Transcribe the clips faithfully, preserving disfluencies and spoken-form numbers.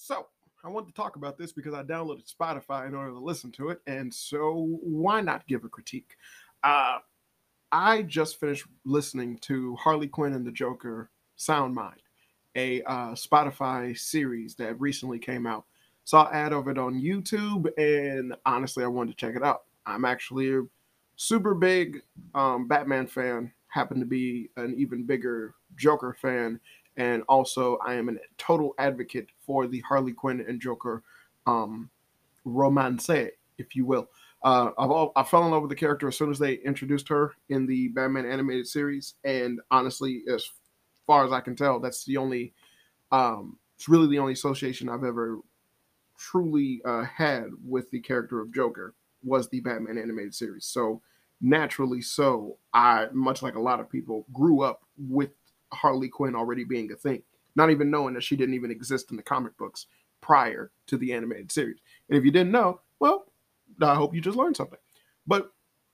So I wanted to talk about this because I downloaded Spotify in order to listen to it, and so why not give a critique? Uh, I just finished listening to Harley Quinn and the Joker Sound Mind, a uh, Spotify series that recently came out. Saw an ad of it on YouTube, and honestly, I wanted to check it out. I'm actually a super big um, Batman fan, happen to be an even bigger Joker fan, and also I am a total advocate for the Harley Quinn and Joker um, romance, if you will. Uh, I've all, I fell in love with the character as soon as they introduced her in the Batman animated series, and honestly, as far as I can tell, that's the only. Um, it's really the only association I've ever truly uh, had with the character of Joker was the Batman animated series. So naturally, so I, much like a lot of people, grew up with Harley Quinn already being a thing, not even knowing that she didn't even exist in the comic books prior to the animated series. And if you didn't know, well, I hope you just learned something. But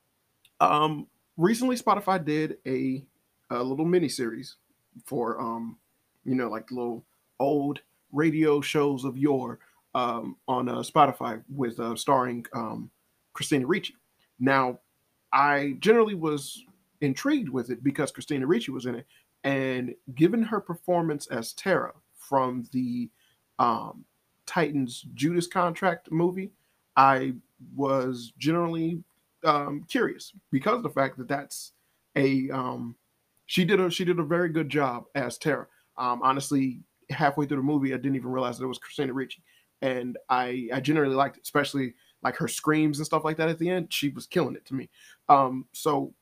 um, recently, Spotify did a, a little mini series for um, you know, like little old radio shows of yore um, on uh, Spotify with uh, starring um, Christina Ricci. Now, I generally was intrigued with it because Christina Ricci was in it, and given her performance as Tara from the um, Titans Judas Contract movie, I was generally um, curious because of the fact that that's a um, she did a she did a very good job as Tara. Um, honestly, halfway through the movie, I didn't even realize that it was Christina Ricci, and I I generally liked it, especially like her screams and stuff like that at the end. She was killing it to me. Um, so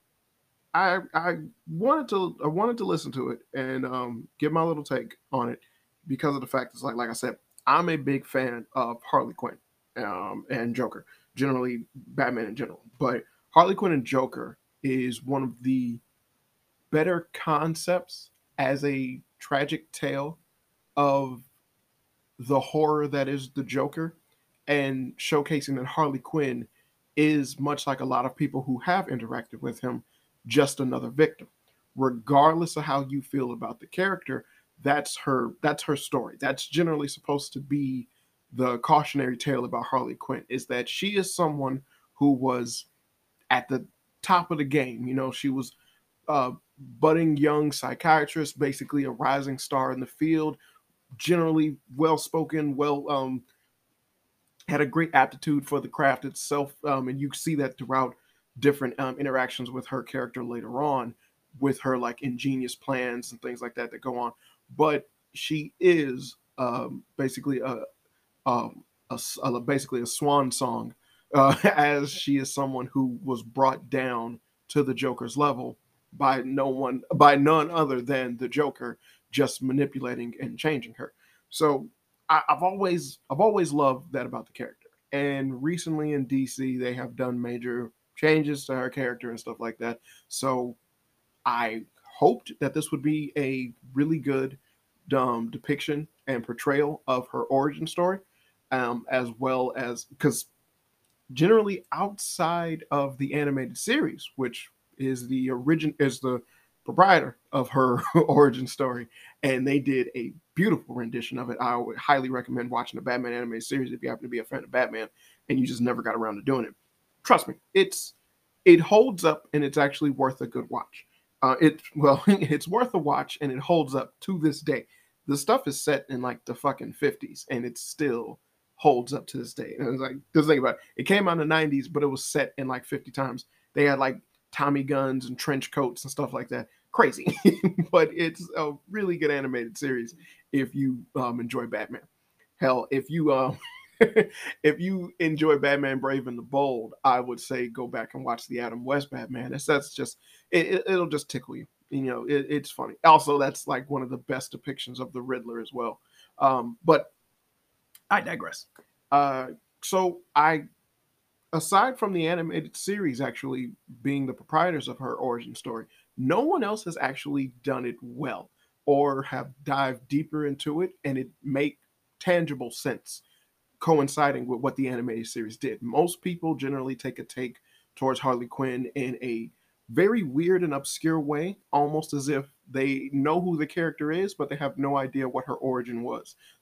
I I wanted to I wanted to listen to it and um, give my little take on it because of the fact it's like like I said, I'm a big fan of Harley Quinn um, and Joker, generally Batman in general, but Harley Quinn and Joker is one of the better concepts as a tragic tale of the horror that is the Joker and showcasing that Harley Quinn is much like a lot of people who have interacted with him, just another victim. Regardless of how you feel about the character, that's her that's her story. That's generally supposed to be the cautionary tale about Harley Quinn is that she is someone who was at the top of the game. You know, she was a budding young psychiatrist, basically a rising star in the field, generally well spoken, well um, had a great aptitude for the craft itself, um, and you see that throughout different um, interactions with her character later on, with her like ingenious plans and things like that that go on. But she is um, basically a, um, a, a basically a swan song, uh, as she is someone who was brought down to the Joker's level by no one, by none other than the Joker, just manipulating and changing her. So I, I've always I've always loved that about the character. And recently in D C, they have done major changes to her character and stuff like that. So I hoped that this would be a really good um, depiction and portrayal of her origin story, um, as well as because generally outside of the animated series, which is the origin is the proprietor of her origin story, and they did a beautiful rendition of it. I would highly recommend watching the Batman animated series if you happen to be a fan of Batman and you just never got around to doing it. Trust me, it's it holds up and it's actually worth a good watch. Uh, it well, it's worth a watch and it holds up to this day. The stuff is set in like the fucking fifties and it still holds up to this day. And it's like, just think about it. It came out in the nineties, but it was set in like fifty times. They had like Tommy guns and trench coats and stuff like that. Crazy, but it's a really good animated series if you um, enjoy Batman. Hell, if you uh, if you enjoy Batman Brave and the Bold, I would say go back and watch the Adam West Batman. That's that's just it, it, will just tickle you. You know, it, it's funny. Also, that's like one of the best depictions of the Riddler as well. Um, but I digress. Uh, so I, aside from the animated series actually being the proprietors of her origin story, no one else has actually done it well or have dived deeper into it and it make tangible sense coinciding with what the animated series did. Most people generally take a take towards Harley Quinn in a very weird and obscure way, almost as if they know who the character is, but they have no idea what her origin was.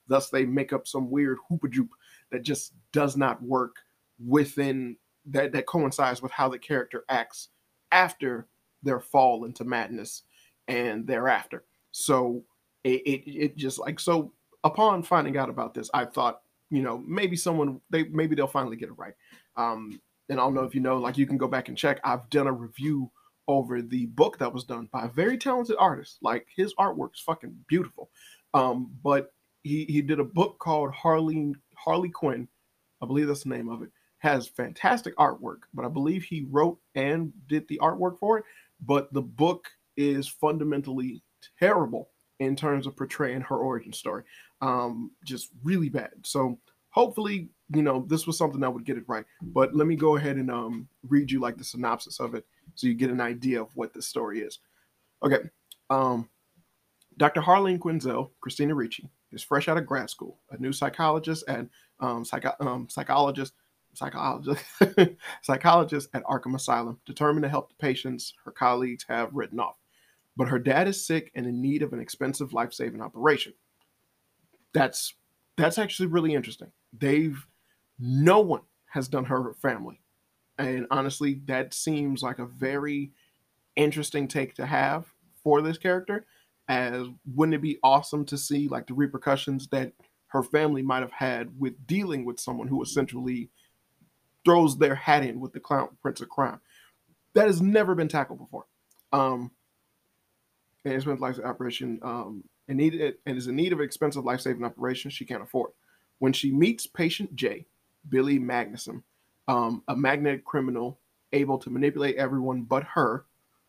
Thus, they make up some weird hoopajoop that just does not work within that that coincides with how the character acts after their fall into madness and thereafter. So it, it it just like so upon finding out about this, I thought, you know, maybe someone they maybe they'll finally get it right. Um, and I don't know if you know, like you can go back and check. I've done a review over the book that was done by a very talented artist. Like his artwork is fucking beautiful. Um, but he he did a book called Harley Harley Quinn. I believe that's the name of it. Has fantastic artwork, but I believe he wrote and did the artwork for it. But the book is fundamentally terrible in terms of portraying her origin story. Um, just really bad. So hopefully, you know, this was something that would get it right. But let me go ahead and um, read you like the synopsis of it so you get an idea of what this story is. Okay. Um, Doctor Harleen Quinzel, Christina Ricci, is fresh out of grad school, a new psychologist and um, psycho- um, psychologist, psychologist, psychologist at Arkham Asylum, determined to help the patients her colleagues have written off. But her dad is sick and in need of an expensive life-saving operation. That's that's actually really interesting. They've no one has done her family, and honestly, that seems like a very interesting take to have for this character. As wouldn't it be awesome to see like the repercussions that her family might have had with dealing with someone who essentially throws their hat in with the clown prince of crime? That has never been tackled before. Um, and it's been life operation um, and needed and is in need of an expensive life saving operation she can't afford. When she meets patient J, Billy Magnuson, um, a magnetic criminal able to manipulate everyone but her.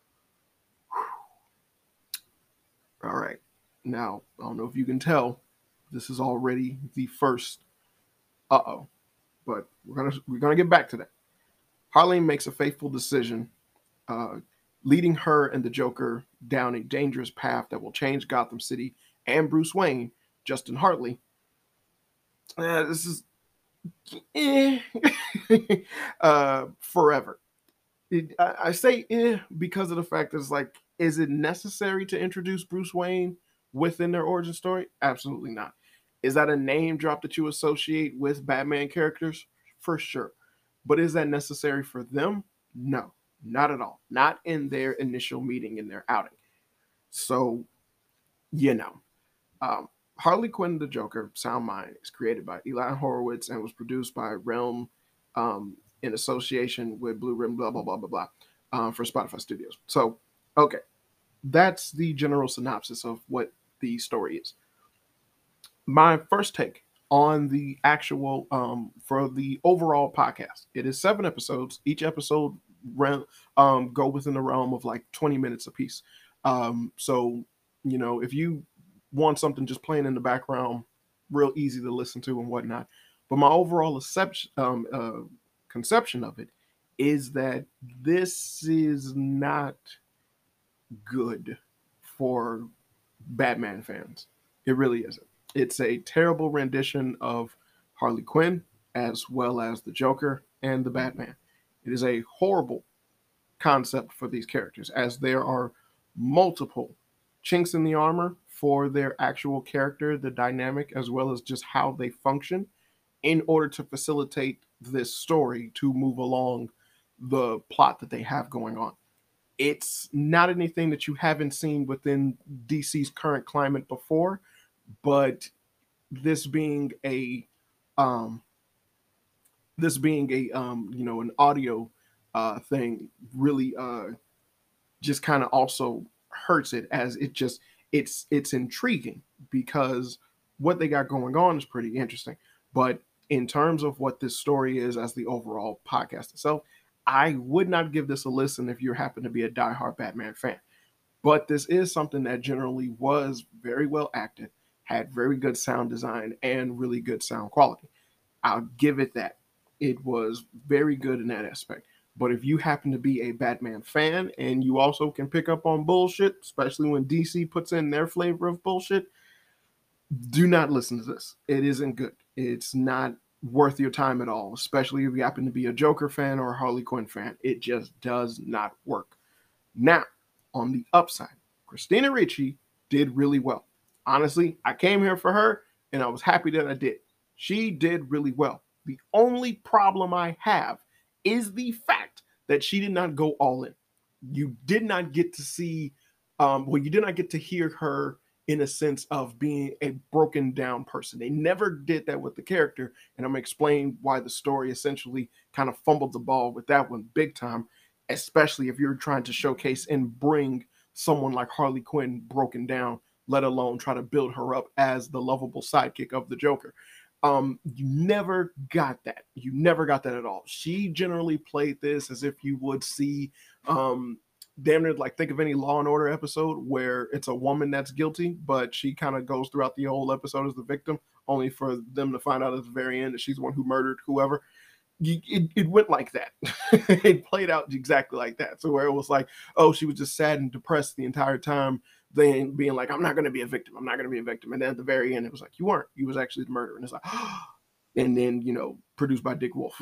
All right. Now, I don't know if you can tell, this is already the first uh-oh. But we're gonna we're gonna get back to that. Harleen makes a fateful decision, uh, leading her and the Joker down a dangerous path that will change Gotham City and Bruce Wayne, Justin Hartley. Uh, this is eh, uh, forever. It, I, I say eh because of the fact that it's like, is it necessary to introduce Bruce Wayne within their origin story? Absolutely not. Is that a name drop that you associate with Batman characters? For sure. But is that necessary for them? No, not at all. Not in their initial meeting, in their outing. So, you know. Um, Harley Quinn the Joker, Sound Mind, is created by Eli Horowitz and was produced by Realm um, in association with Blue Ribbon, blah, blah, blah, blah, blah, um, for Spotify Studios. So, okay. That's the general synopsis of what the story is. My first take on the actual, um, for the overall podcast, it is seven episodes. Each episode um, go within the realm of like twenty minutes apiece. Um, so, you know, if you want something just playing in the background, real easy to listen to and whatnot. But my overall conception, um, uh, conception of it is that this is not good for Batman fans. It really isn't. It's a terrible rendition of Harley Quinn as well as the Joker and the Batman. It is a horrible concept for these characters, as there are multiple chinks in the armor for their actual character, the dynamic, as well as just how they function in order to facilitate this story to move along the plot that they have going on. It's not anything that you haven't seen within D C's current climate before, but this being a um, this being a um, you know an audio uh, thing really uh, just kind of also hurts it, as it just it's it's intriguing because what they got going on is pretty interesting. But in terms of what this story is as the overall podcast itself, I would not give this a listen if you happen to be a diehard Batman fan. But this is something that generally was very well acted, had very good sound design, and really good sound quality. I'll give it that. It was very good in that aspect. But if you happen to be a Batman fan and you also can pick up on bullshit, especially when D C puts in their flavor of bullshit, do not listen to this. It isn't good. It's not worth your time at all, especially if you happen to be a Joker fan or a Harley Quinn fan. It just does not work. Now, on the upside, Christina Ricci did really well. Honestly, I came here for her. and I was happy that I did. She did really well. The only problem I have is the fact that she did not go all in. You did not get to see, um, well, you did not get to hear her in a sense of being a broken down person. They never did that with the character, and I'm gonna explain why the story essentially kind of fumbled the ball with that one big time, especially if you're trying to showcase and bring someone like Harley Quinn broken down, let alone try to build her up as the lovable sidekick of the Joker. Um, you never got that. You never got that at all. She generally played this as if you would see, um, damn near like think of any Law and Order episode where it's a woman that's guilty, but she kind of goes throughout the whole episode as the victim, only for them to find out at the very end that she's the one who murdered whoever. It, it went like that. It played out exactly like that. So where it was like, oh, she was just sad and depressed the entire time, then being like, I'm not going to be a victim. I'm not going to be a victim. And then at the very end, it was like, you weren't. You was actually the murderer. And it's like, and then, you know, produced by Dick Wolf.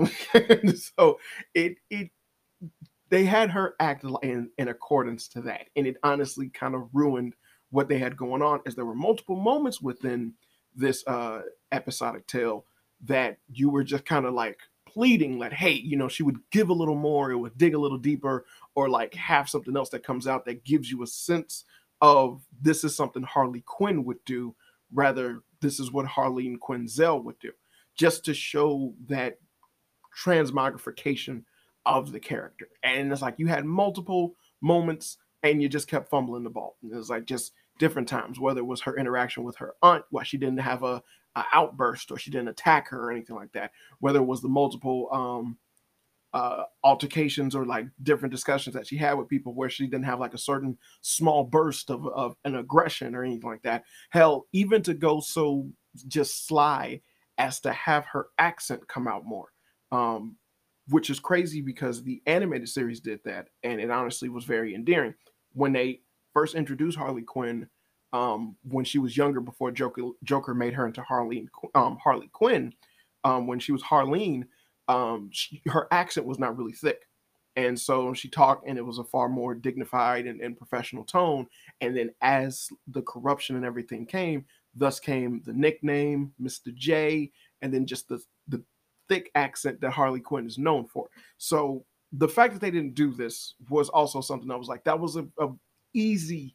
So it it they had her act in, in accordance to that. And it honestly kind of ruined what they had going on, as there were multiple moments within this uh, episodic tale that you were just kind of like pleading, like, hey, you know, she would give a little more, it would dig a little deeper, or like have something else that comes out that gives you a sense of this is something Harley Quinn would do, rather this is what Harleen Quinzel would do, just to show that transmogrification of the character. And it's like you had multiple moments and you just kept fumbling the ball. And it was like just different times, whether it was her interaction with her aunt, why she didn't have a, a outburst or she didn't attack her or anything like that, whether it was the multiple um uh altercations or like different discussions that she had with people where she didn't have like a certain small burst of, of an aggression or anything like that. Hell, even to go so just sly as to have her accent come out more, um which is crazy because the animated series did that, and it honestly was very endearing. When they first introduced Harley Quinn, um, when she was younger, before Joker, Joker made her into Harleen, um, Harley Quinn, um, when she was Harleen, um, she, her accent was not really thick. And so she talked, and it was a far more dignified and, and professional tone. And then as the corruption and everything came, thus came the nickname, Mister J, and then just the, the thick accent that Harley Quinn is known for. So the fact that they didn't do this was also something that was like, that was a, a easy,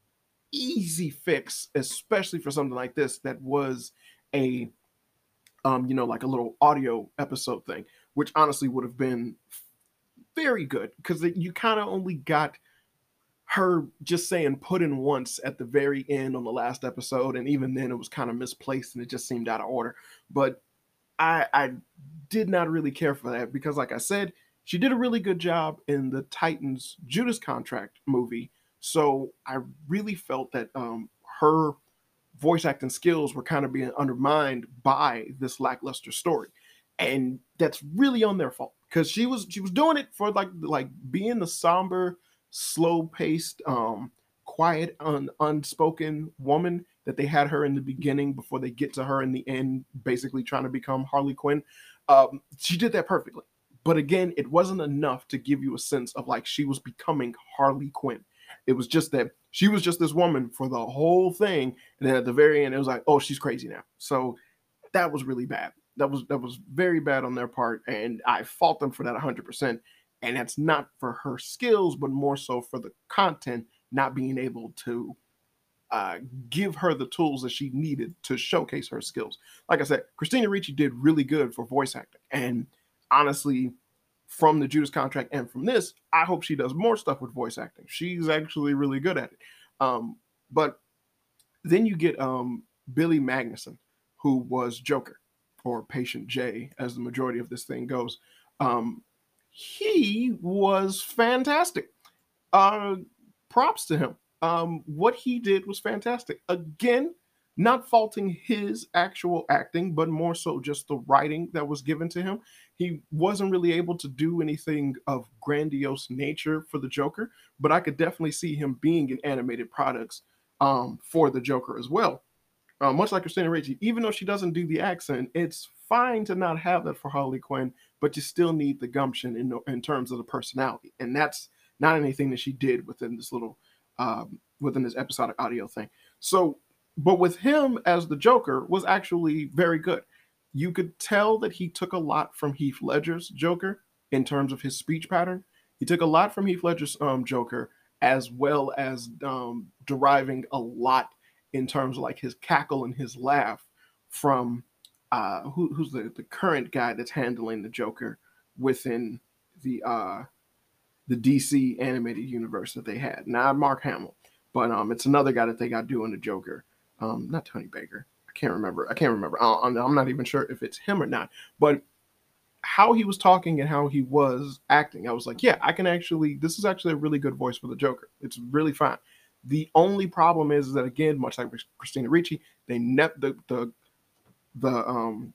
easy fix, especially for something like this that was a, um, you know, like a little audio episode thing, which honestly would have been very good because you kind of only got her just saying put in once at the very end on the last episode. And even then it was kind of misplaced and it just seemed out of order. But I, I did not really care for that because, like I said, she did a really good job in the Titans Judas Contract movie. So I really felt that um, her voice acting skills were kind of being undermined by this lackluster story, and that's really on their fault because she was she was doing it for like like being the somber, slow paced, um, quiet, un, unspoken woman that they had her in the beginning before they get to her in the end, basically trying to become Harley Quinn. Um, she did that perfectly. But again, it wasn't enough to give you a sense of like she was becoming Harley Quinn. It was just that she was just this woman for the whole thing. And then at the very end, it was like, oh, she's crazy now. So that was really bad. That was that was very bad on their part. And I fault them for that one hundred percent. And that's not for her skills, but more so for the content not being able to Uh, give her the tools that she needed to showcase her skills. Like I said, Christina Ricci did really good for voice acting. And honestly, from the Judas Contract and from this, I hope she does more stuff with voice acting. She's actually really good at it. Um, but then you get um, Billy Magnuson, who was Joker, or Patient J, as the majority of this thing goes. Um, he was fantastic. Uh, props to him. Um, what he did was fantastic. Again, not faulting his actual acting, but more so just the writing that was given to him. He wasn't really able to do anything of grandiose nature for the Joker, but I could definitely see him being in animated products um, for the Joker as well. Uh, much like Christina Ricci, even though she doesn't do the accent, it's fine to not have that for Harley Quinn, but you still need the gumption in, in terms of the personality. And that's not anything that she did within this little um, within this episodic audio thing. So but with him as the Joker was actually very good. You could tell that he took a lot from Heath Ledger's Joker in terms of his speech pattern. He took a lot from Heath Ledger's um, Joker, as well as um, deriving a lot in terms of like his cackle and his laugh from uh, who, who's the, the current guy that's handling the Joker within the uh, the D C animated universe that they had. Not Mark Hamill, but um, it's another guy that they got doing the Joker. Um, not Tony Baker. I can't remember. I can't remember. I, I'm, I'm not even sure if it's him or not. But how he was talking and how he was acting, I was like, yeah, I can actually. This is actually a really good voice for the Joker. It's really fine. The only problem is that again, much like Christina Ricci, they ne- the the the um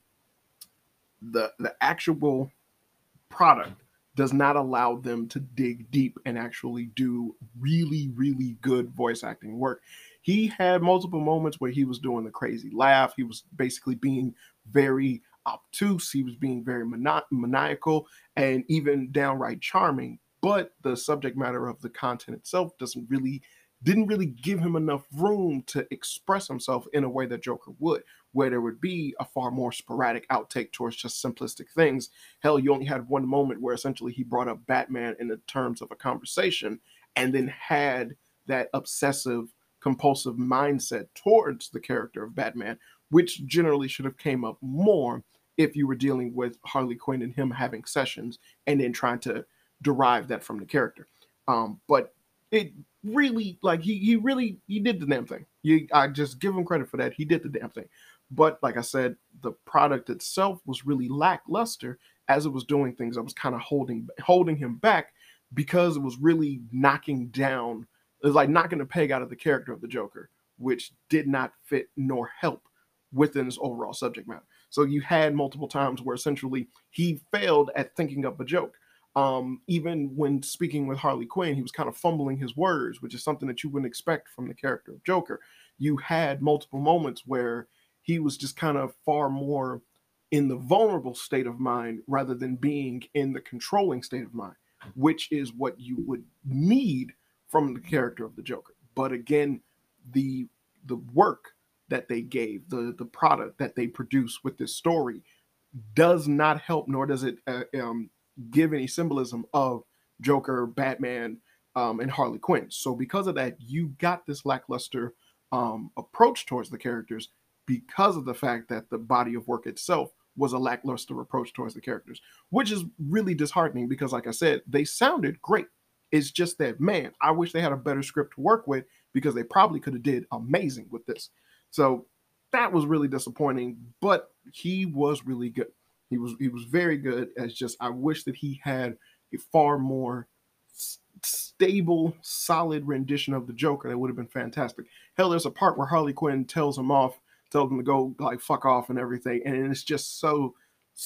the the actual product does not allow them to dig deep and actually do really, really good voice acting work. He had multiple moments where he was doing the crazy laugh. He was basically being very obtuse. He was being very mani- maniacal and even downright charming. But the subject matter of the content itself doesn't really didn't really give him enough room to express himself in a way that Joker would, where there would be a far more sporadic outtake towards just simplistic things. Hell, you only had one moment where essentially he brought up Batman in the terms of a conversation and then had that obsessive, compulsive mindset towards the character of Batman, which generally should have came up more if you were dealing with Harley Quinn and him having sessions and then trying to derive that from the character. Um, but it really like he he really he did the damn thing. You I just give him credit for that. He did the damn thing. But like I said, the product itself was really lackluster as it was doing things. I was kind of holding holding him back because it was really knocking down. It was like knocking the peg out of the character of the Joker, which did not fit nor help within his overall subject matter. So you had multiple times where essentially he failed at thinking up a joke. Um, even when speaking with Harley Quinn, he was kind of fumbling his words, which is something that you wouldn't expect from the character of Joker. You had multiple moments where he was just kind of far more in the vulnerable state of mind rather than being in the controlling state of mind, which is what you would need from the character of the Joker. But again, the the work that they gave, the the product that they produce with this story, does not help, nor does it uh, um, give any symbolism of Joker, Batman, um, and Harley Quinn. So because of that, you got this lackluster um, approach towards the characters because of the fact that the body of work itself was a lackluster approach towards the characters, which is really disheartening because, like I said, they sounded great. It's just that, man, I wish they had a better script to work with because they probably could have did amazing with this. So that was really disappointing, but he was really good. He was he was very good. As just I wish that he had a far more s- stable, solid rendition of the Joker. That would have been fantastic. Hell, there's a part where Harley Quinn tells him off, tells him to go like fuck off and everything, and it's just so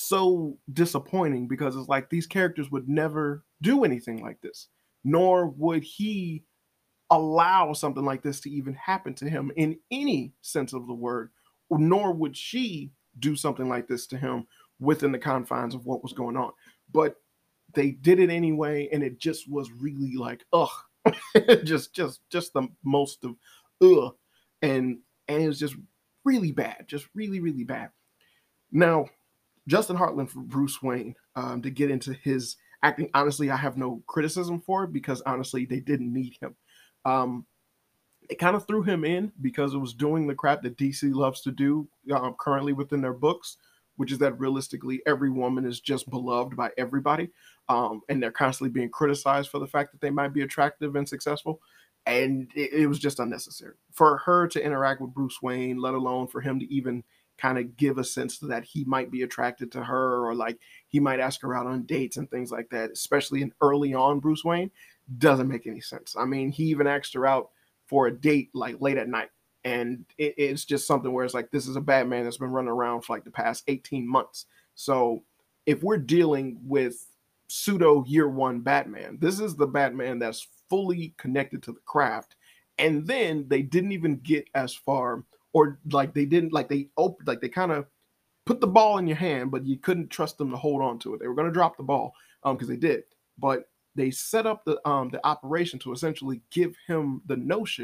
so disappointing because it's like these characters would never do anything like this, nor would he allow something like this to even happen to him in any sense of the word, nor would she do something like this to him within the confines of what was going on. But they did it anyway, and it just was really like, ugh, just just just the most of ugh. And and it was just really bad, just really, really bad. Now, Justin Hartland for Bruce Wayne, um, to get into his acting, honestly, I have no criticism for it because honestly, they didn't need him. Um, it kind of threw him in because it was doing the crap that D C loves to do uh, currently within their books, which is that realistically every woman is just beloved by everybody, um, and they're constantly being criticized for the fact that they might be attractive and successful, and it, it was just unnecessary for her to interact with Bruce Wayne, let alone for him to even kind of give a sense that he might be attracted to her or like he might ask her out on dates and things like that, especially in early on Bruce Wayne, doesn't make any sense. I mean, he even asked her out for a date like late at night. And it, it's just something where it's like, this is a Batman that's been running around for like the past eighteen months. So if we're dealing with pseudo year one Batman, this is the Batman that's fully connected to the craft. And then they didn't even get as far, or like they didn't, like they opened, like they kind of put the ball in your hand, but you couldn't trust them to hold on to it. They were going to drop the ball um because they did, but they set up the um the operation to essentially give him the notion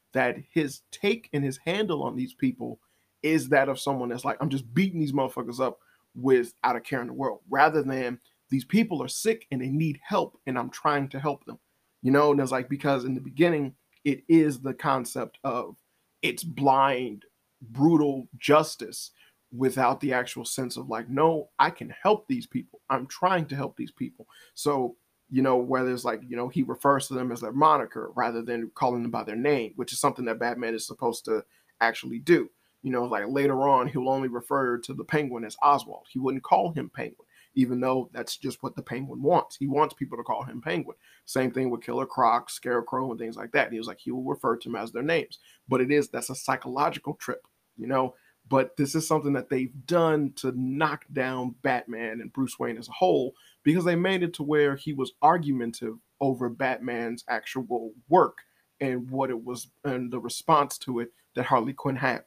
that his take and his handle on these people is that of someone that's like, I'm just beating these motherfuckers up without a care in the world, rather than these people are sick and they need help and I'm trying to help them. You know, and it's like, because in the beginning, it is the concept of it's blind, brutal justice without the actual sense of like, no, I can help these people. I'm trying to help these people. So, you know, whether it's like, you know, he refers to them as their moniker rather than calling them by their name, which is something that Batman is supposed to actually do. You know, like later on, he'll only refer to the Penguin as Oswald. He wouldn't call him Penguin, even though that's just what the Penguin wants. He wants people to call him Penguin. Same thing with Killer Croc, Scarecrow, and things like that. And he was like, he will refer to them as their names. But it is, that's a psychological trip, you know? But this is something that they've done to knock down Batman and Bruce Wayne as a whole, because they made it to where he was argumentative over Batman's actual work and what it was and the response to it that Harley Quinn had.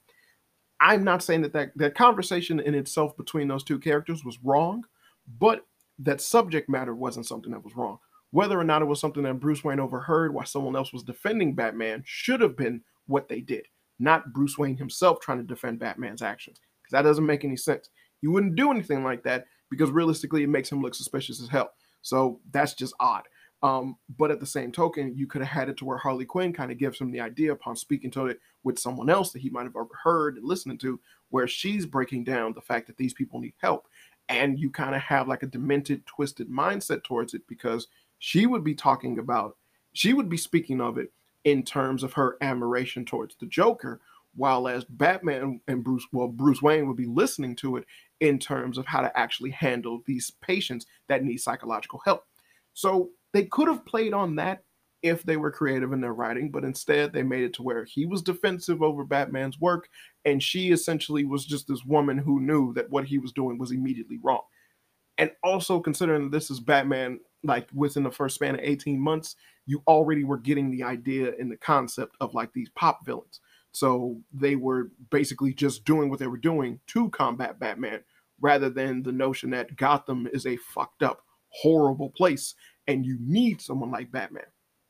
I'm not saying that, that that conversation in itself between those two characters was wrong, but that subject matter wasn't something that was wrong. Whether or not it was something that Bruce Wayne overheard while someone else was defending Batman should have been what they did, not Bruce Wayne himself trying to defend Batman's actions, because that doesn't make any sense. He wouldn't do anything like that because realistically it makes him look suspicious as hell. So that's just odd. Um, but at the same token, you could have had it to where Harley Quinn kind of gives him the idea upon speaking to it with someone else that he might have overheard and listening to, where she's breaking down the fact that these people need help. And you kind of have like a demented, twisted mindset towards it, because she would be talking about, she would be speaking of it in terms of her admiration towards the Joker, while as Batman and Bruce, well, Bruce Wayne would be listening to it in terms of how to actually handle these patients that need psychological help. So they could have played on that if they were creative in their writing, but instead they made it to where he was defensive over Batman's work, and she essentially was just this woman who knew that what he was doing was immediately wrong. And also considering this is Batman, like within the first span of eighteen months, you already were getting the idea and the concept of like these pop villains. So they were basically just doing what they were doing to combat Batman, rather than the notion that Gotham is a fucked up, horrible place and you need someone like Batman.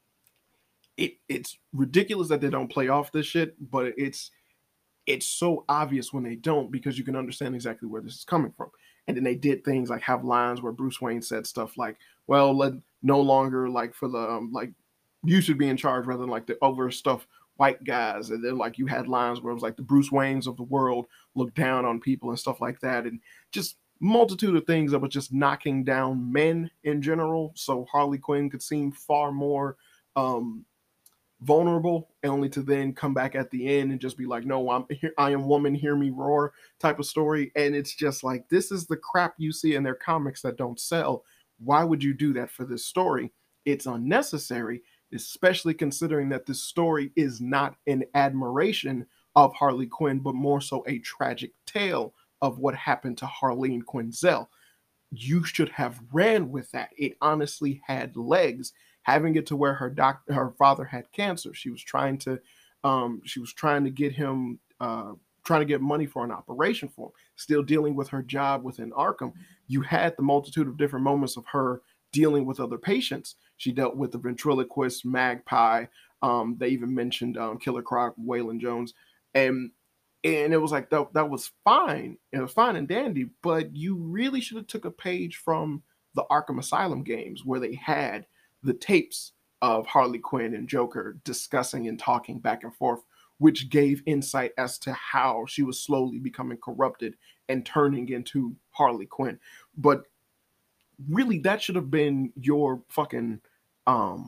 It, it's ridiculous that they don't play off this shit, but it's it's so obvious when they don't, because you can understand exactly where this is coming from. And then they did things like have lines where Bruce Wayne said stuff like, well, let no longer like for the um, like you should be in charge rather than like the overstuffed white guys. And then like you had lines where it was like the Bruce Waynes of the world look down on people and stuff like that, and just multitude of things that was just knocking down men in general. So Harley Quinn could seem far more um vulnerable, only to then come back at the end and just be like, no, I'm here, I am woman, hear me roar type of story. And it's just like, this is the crap you see in their comics that don't sell. Why would you do that for this story? It's unnecessary, especially considering that this story is not an admiration of Harley Quinn, but more so a tragic tale of what happened to Harleen Quinzel. You should have ran with that. It honestly had legs. Having it to where her doc, her father had cancer. She was trying to, um, she was trying to get him, uh, trying to get money for an operation for him. Still dealing with her job within Arkham. You had the multitude of different moments of her dealing with other patients. She dealt with the ventriloquist, Magpie. Um, they even mentioned um, Killer Croc, Waylon Jones, and and it was like that. That was fine. It was fine and dandy. But you really should have took a page from the Arkham Asylum games, where they had the tapes of Harley Quinn and Joker discussing and talking back and forth, which gave insight as to how she was slowly becoming corrupted and turning into Harley Quinn. But really, that should have been your fucking, um,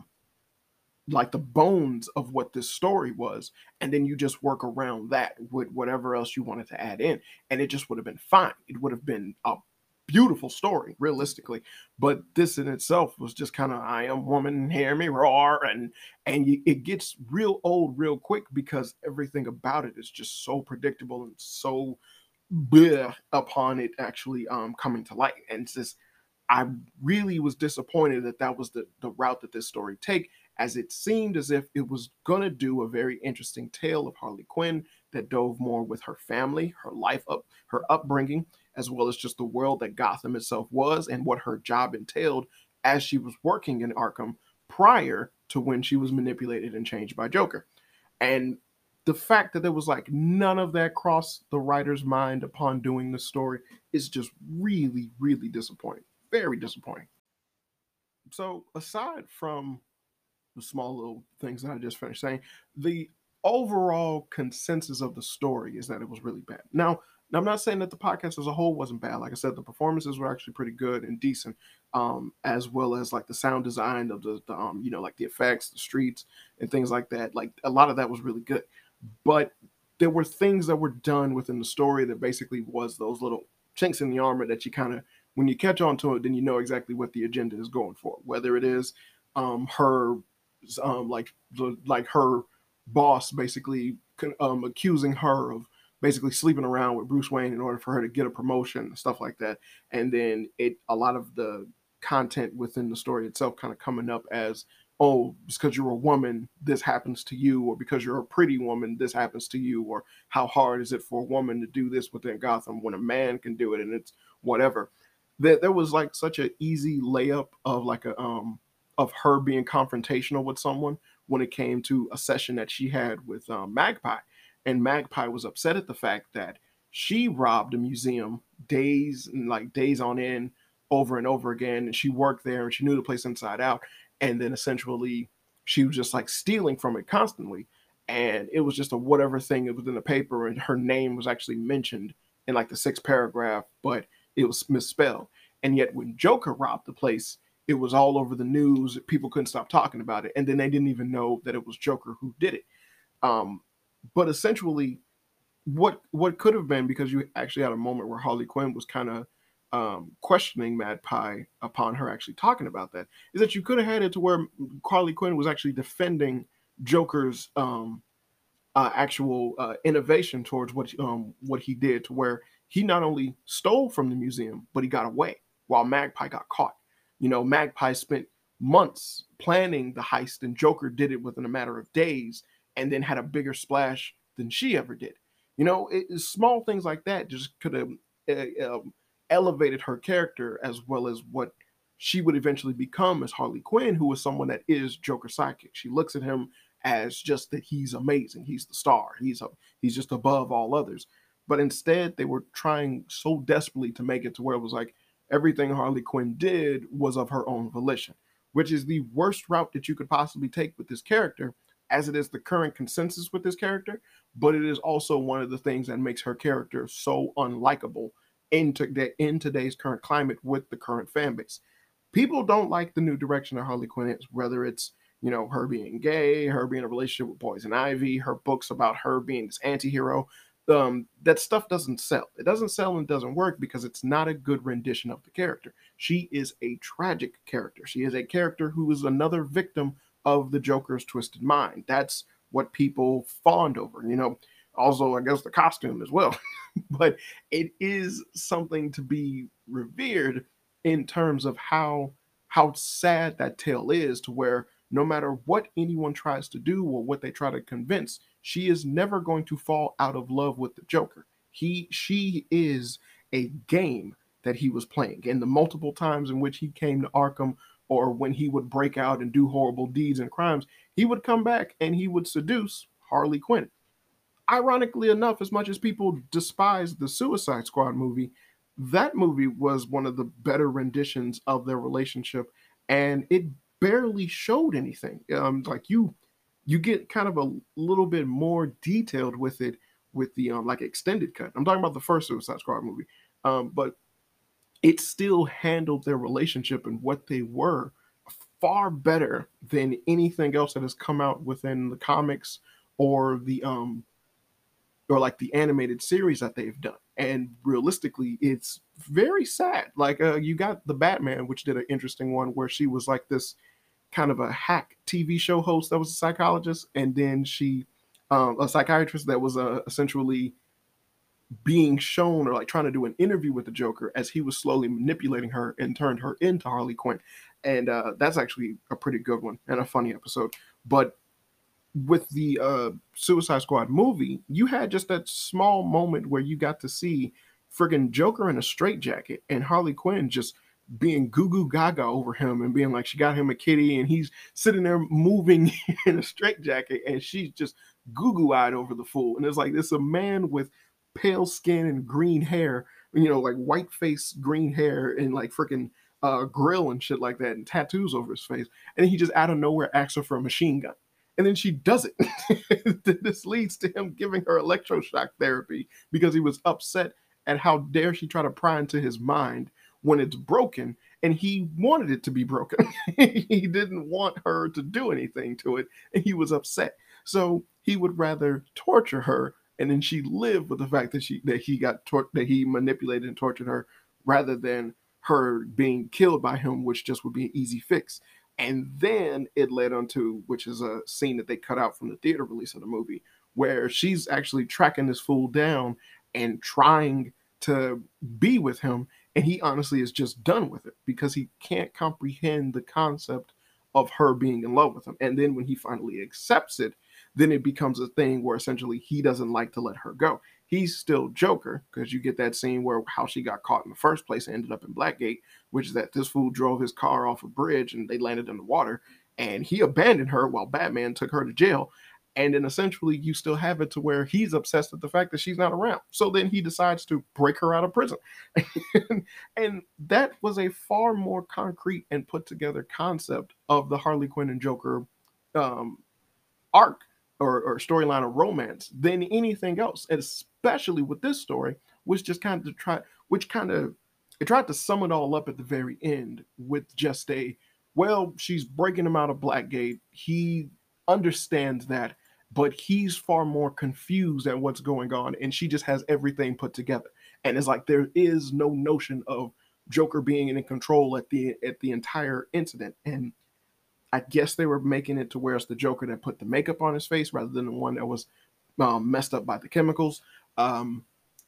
like the bones of what this story was. And then you just work around that with whatever else you wanted to add in. And it just would have been fine. It would have been a beautiful story, realistically. But this in itself was just kind of, I am woman, hear me roar, and and you, it gets real old real quick, because everything about it is just so predictable and so bleh upon it actually um coming to light. And it's just, I really was disappointed that that was the the route that this story take, as it seemed as if it was gonna do a very interesting tale of Harley Quinn that dove more with her family, her life up, her upbringing, as well as just the world that Gotham itself was and what her job entailed as she was working in Arkham prior to when she was manipulated and changed by Joker. And the fact that there was like none of that crossed the writer's mind upon doing the story is just really, really disappointing. Very disappointing. So aside from the small little things that I just finished saying, the overall consensus of the story is that it was really bad. Now, now I'm not saying that the podcast as a whole wasn't bad. Like I said, the performances were actually pretty good and decent, um, as well as like the sound design of the, the um, you know, like the effects, the streets, and things like that. Like a lot of that was really good, but there were things that were done within the story that basically was those little chinks in the armor that you kind of, when you catch on to it, then you know exactly what the agenda is going for. Whether it is um, her um, like the like her boss basically um, accusing her of basically sleeping around with Bruce Wayne in order for her to get a promotion and stuff like that. And then it a lot of the content within the story itself kind of coming up as, oh, because you're a woman, this happens to you, or because you're a pretty woman, this happens to you, or how hard is it for a woman to do this within Gotham when a man can do it, and it's whatever. There, there was like such an easy layup of like a um of her being confrontational with someone when it came to a session that she had with um, Magpie. And Magpie was upset at the fact that she robbed a museum days and like days on end over and over again. And she worked there and she knew the place inside out. And then essentially she was just like stealing from it constantly. And it was just a whatever thing. It was in the paper and her name was actually mentioned in like the sixth paragraph, but it was misspelled. And yet when Joker robbed the place, it was all over the news. People couldn't stop talking about it. And then they didn't even know that it was Joker who did it. Um, but essentially, what what could have been, because you actually had a moment where Harley Quinn was kind of um, questioning Magpie upon her actually talking about that, is that you could have had it to where Harley Quinn was actually defending Joker's um, uh, actual uh, innovation towards what um, what he did, to where he not only stole from the museum, but he got away while Magpie got caught. You know, Magpie spent months planning the heist, and Joker did it within a matter of days, and then had a bigger splash than she ever did. You know, it, small things like that just could have uh, um, elevated her character, as well as what she would eventually become as Harley Quinn, who is someone that is Joker's sidekick. She looks at him as just that he's amazing, he's the star, he's a, he's just above all others. But instead, they were trying so desperately to make it to where it was like everything Harley Quinn did was of her own volition, which is the worst route that you could possibly take with this character, as it is the current consensus with this character. But it is also one of the things that makes her character so unlikable in, to, in today's current climate with the current fan base. People don't like the new direction that Harley Quinn is, whether it's, you know, her being gay, her being in a relationship with Poison Ivy, her books about her being this anti-hero. Um, that stuff doesn't sell. It doesn't sell and doesn't work because it's not a good rendition of the character. She is a tragic character. She is a character who is another victim of the Joker's twisted mind. That's what people fawned over, you know. Also, I guess the costume as well. But it is something to be revered in terms of how how sad that tale is, to where no matter what anyone tries to do or what they try to convince, she is never going to fall out of love with the Joker. He, she is a game that he was playing. And the multiple times in which he came to Arkham, or when he would break out and do horrible deeds and crimes, he would come back and he would seduce Harley Quinn. Ironically enough, as much as people despise the Suicide Squad movie, that movie was one of the better renditions of their relationship, and it barely showed anything. Um, like you, you get kind of a little bit more detailed with it with the um, like extended cut. I'm talking about the first Suicide Squad movie, um, but it still handled their relationship and what they were far better than anything else that has come out within the comics or the um or like the animated series that they've done. And realistically, it's very sad. Like uh, you got the Batman, which did an interesting one where she was like this kind of a hack T V show host that was a psychologist, and then she, um, a psychiatrist that was uh, essentially being shown or like trying to do an interview with the Joker as he was slowly manipulating her and turned her into Harley Quinn. And uh, that's actually a pretty good one and a funny episode. But with the uh, Suicide Squad movie, you had just that small moment where you got to see friggin' Joker in a straitjacket and Harley Quinn just being goo goo gaga over him and being like she got him a kitty and he's sitting there moving in a straitjacket and she's just goo-goo eyed over the fool. And it's like, it's a man with pale skin and green hair, you know, like white face, green hair, and like freaking uh, grill and shit like that, and tattoos over his face. And he just out of nowhere asks her for a machine gun. And then she does it. This leads to him giving her electroshock therapy because he was upset at how dare she try to pry into his mind when it's broken, and he wanted it to be broken. He didn't want her to do anything to it, and he was upset. So he would rather torture her, and then she lived with the fact that she that he got tor- that he manipulated and tortured her, rather than her being killed by him, which just would be an easy fix. And then it led on to, which is a scene that they cut out from the theater release of the movie, where she's actually tracking this fool down and trying to be with him. And he honestly is just done with it because he can't comprehend the concept of her being in love with him. And then when he finally accepts it, then it becomes a thing where essentially he doesn't like to let her go. He's still Joker, because you get that scene where how she got caught in the first place and ended up in Blackgate, which is that this fool drove his car off a bridge and they landed in the water, and he abandoned her while Batman took her to jail. And then essentially you still have it to where he's obsessed with the fact that she's not around. So then he decides to break her out of prison. And that was a far more concrete and put together concept of the Harley Quinn and Joker um, arc or, or storyline of romance than anything else. And especially with this story, which just kind of try, which kind of it tried to sum it all up at the very end with just a, well, she's breaking him out of Blackgate. He understands that, but he's far more confused at what's going on, and she just has everything put together. And it's like there is no notion of Joker being in control at the at the entire incident. And I guess they were making it to where it's the Joker that put the makeup on his face rather than the one that was um, messed up by the chemicals. Um,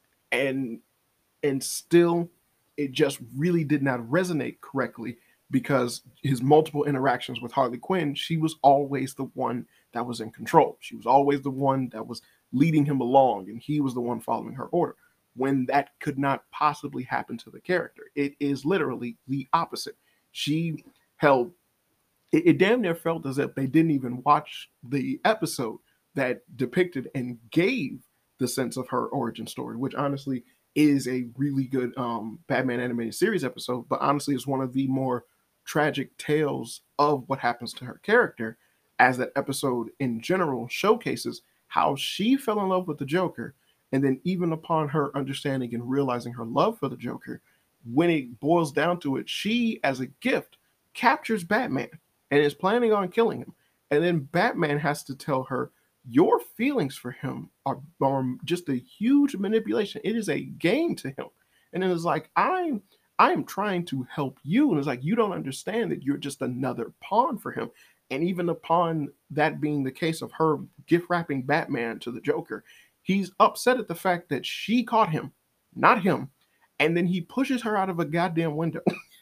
and and still, it just really did not resonate correctly because his multiple interactions with Harley Quinn, she was always the one that was in control. She was always the one that was leading him along, and he was the one following her order. When that could not possibly happen to the character, it is literally the opposite. She held it, it damn near felt as if they didn't even watch the episode that depicted and gave the sense of her origin story, which honestly is a really good um, Batman animated series episode, but honestly is one of the more tragic tales of what happens to her character, as that episode in general showcases how she fell in love with the Joker. And then even upon her understanding and realizing her love for the Joker, when it boils down to it, she, as a gift, captures Batman and is planning on killing him. And then Batman has to tell her, your feelings for him are, are just a huge manipulation. It is a game to him. And it is like, I'm I am trying to help you. And it's like, you don't understand that you're just another pawn for him. And even upon that being the case of her gift wrapping Batman to the Joker, he's upset at the fact that she caught him, not him. And then he pushes her out of a goddamn window.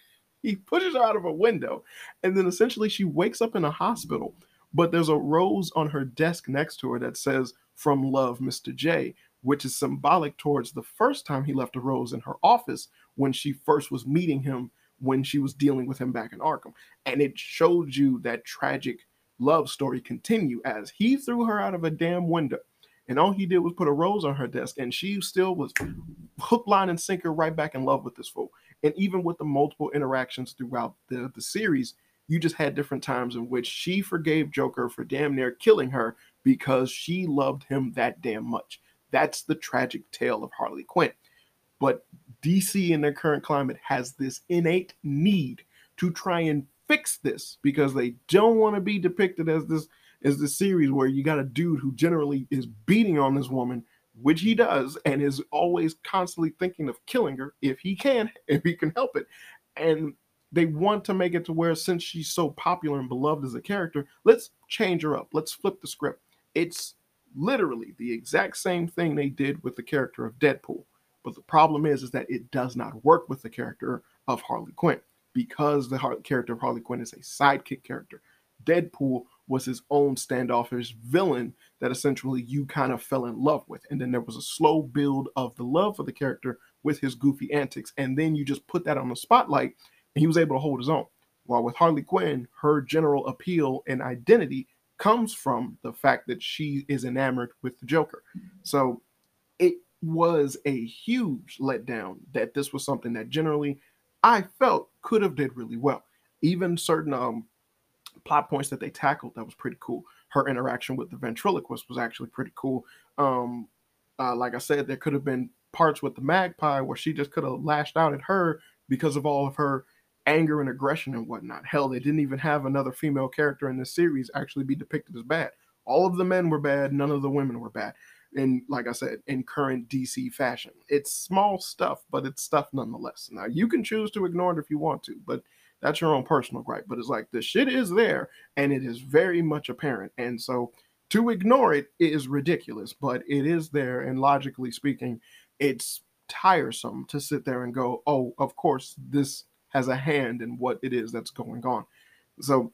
He pushes her out of a window. And then essentially she wakes up in a hospital. But there's a rose on her desk next to her that says, "From Love, Mister J," which is symbolic towards the first time he left a rose in her office when she first was meeting him, when she was dealing with him back in Arkham. And it showed you that tragic love story continue as he threw her out of a damn window. And all he did was put a rose on her desk, and she still was hook, line, and sinker right back in love with this fool. And even with the multiple interactions throughout the, the series, you just had different times in which she forgave Joker for damn near killing her because she loved him that damn much. That's the tragic tale of Harley Quinn. But D C in their current climate has this innate need to try and fix this because they don't want to be depicted as this as the series where you got a dude who generally is beating on this woman, which he does, and is always constantly thinking of killing her if he can, if he can help it. And they want to make it to where, since she's so popular and beloved as a character, let's change her up. Let's flip the script. It's literally the exact same thing they did with the character of Deadpool. But the problem is, is that it does not work with the character of Harley Quinn because the har- character of Harley Quinn is a sidekick character. Deadpool was his own standoffish villain that essentially you kind of fell in love with. And then there was a slow build of the love for the character with his goofy antics. And then you just put that on the spotlight and he was able to hold his own. While with Harley Quinn, her general appeal and identity comes from the fact that she is enamored with the Joker. So it was a huge letdown that this was something that generally I felt could have did really well. Even certain um plot points that they tackled that was pretty cool. Her interaction with the ventriloquist was actually pretty cool. Um, uh, like I said, there could have been parts with the magpie where she just could have lashed out at her because of all of her anger and aggression and whatnot. Hell, they didn't even have another female character in this series actually be depicted as bad. All of the men were bad, none of the women were bad. And like I said, in current D C fashion, it's small stuff, but it's stuff nonetheless. Now you can choose to ignore it if you want to, but that's your own personal gripe. But it's like the shit is there and it is very much apparent. And so to ignore it is ridiculous, but it is there. And logically speaking, it's tiresome to sit there and go, oh, of course, this has a hand in what it is that's going on. So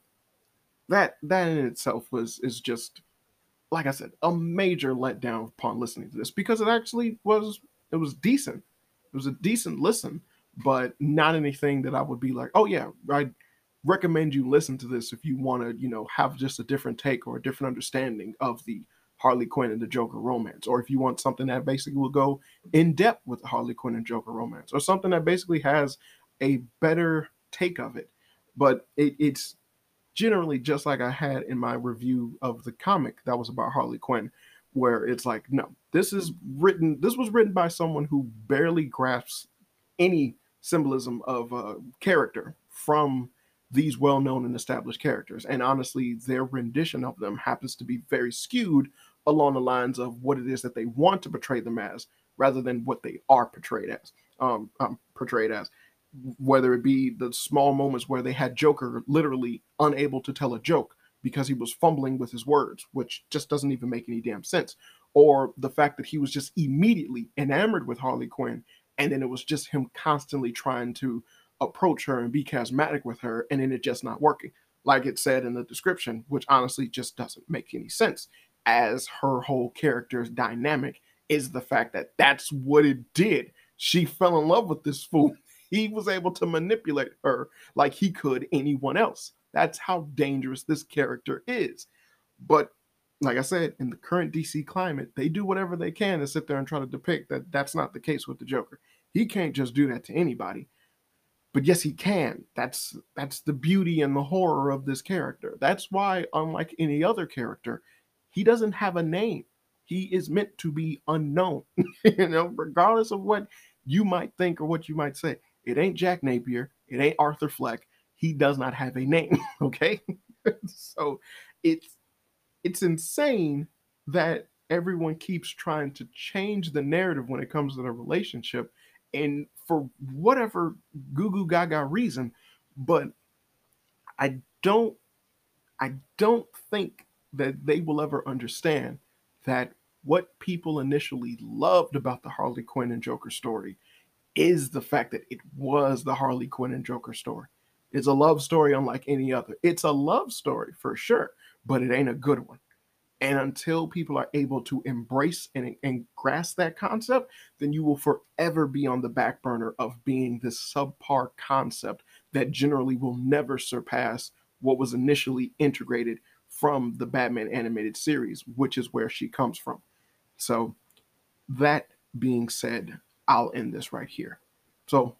that that in itself was is just, like I said, a major letdown upon listening to this, because it actually was it was decent. It was a decent listen, but not anything that I would be like, oh yeah, I recommend you listen to this if you want to, you know, have just a different take or a different understanding of the Harley Quinn and the Joker romance, or if you want something that basically will go in depth with the Harley Quinn and Joker romance, or something that basically has a better take of it. But it, it's generally just like I had in my review of the comic that was about Harley Quinn, where it's like, no, this is written, this was written by someone who barely grasps any symbolism of uh, character from these well-known and established characters. And honestly, their rendition of them happens to be very skewed along the lines of what it is that they want to portray them as, rather than what they are portrayed as. Um, um, portrayed as, whether it be the small moments where they had Joker literally unable to tell a joke because he was fumbling with his words, which just doesn't even make any damn sense, or the fact that he was just immediately enamored with Harley Quinn, and then it was just him constantly trying to approach her and be charismatic with her, and then it just not working. Like it said in the description, which honestly just doesn't make any sense, as her whole character's dynamic is the fact that that's what it did. She fell in love with this fool. He was able to manipulate her like he could anyone else. That's how dangerous this character is. But like I said, in the current D C climate, they do whatever they can to sit there and try to depict that that's not the case with the Joker. He can't just do that to anybody. But yes, he can. That's that's the beauty and the horror of this character. That's why, unlike any other character, he doesn't have a name. He is meant to be unknown. You know, regardless of what you might think or what you might say. It ain't Jack Napier. It ain't Arthur Fleck. He does not have a name. Okay, so it's it's insane that everyone keeps trying to change the narrative when it comes to the relationship, and for whatever goo goo gaga reason. But I don't I don't think that they will ever understand that what people initially loved about the Harley Quinn and Joker story is the fact that it was the Harley Quinn and Joker story. It's a love story unlike any other. It's a love story for sure, but it ain't a good one. And until people are able to embrace and, and grasp that concept, then you will forever be on the back burner of being this subpar concept that generally will never surpass what was initially integrated from the Batman animated series, which is where she comes from. So, that being said, I'll end this right here. So,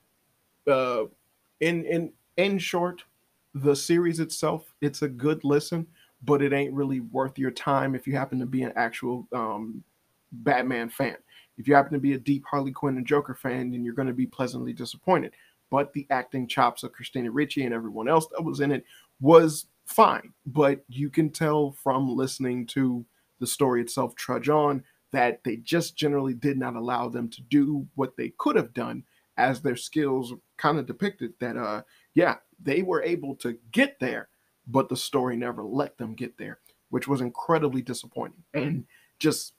uh, in in in short, the series itself, it's a good listen, but it ain't really worth your time if you happen to be an actual um, Batman fan. If you happen to be a deep Harley Quinn and Joker fan, then you're going to be pleasantly disappointed. But the acting chops of Christina Ricci and everyone else that was in it was fine. But you can tell from listening to the story itself trudge on that they just generally did not allow them to do what they could have done, as their skills kind of depicted that, uh, yeah, they were able to get there, but the story never let them get there, which was incredibly disappointing and just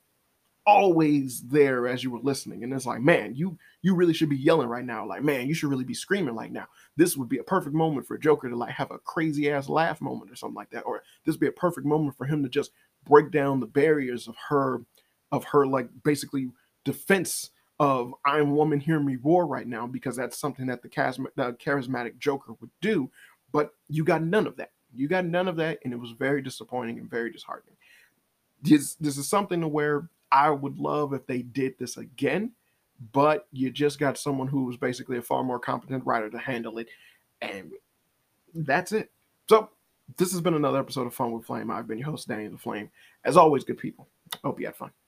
always there as you were listening. And it's like, man, you you really should be yelling right now. Like, man, you should really be screaming like now. This would be a perfect moment for Joker to like have a crazy ass laugh moment or something like that. Or this would be a perfect moment for him to just break down the barriers of her, of her like basically defense of I'm woman, hear me roar right now, because that's something that the, chasm- the charismatic Joker would do. But you got none of that. You got none of that, and it was very disappointing and very disheartening. This this is something to where I would love if they did this again, but you just got someone who was basically a far more competent writer to handle it, and that's it. So this has been another episode of Fun with Flame. I've been your host, Danny the Flame. As always, good people. Hope you had fun.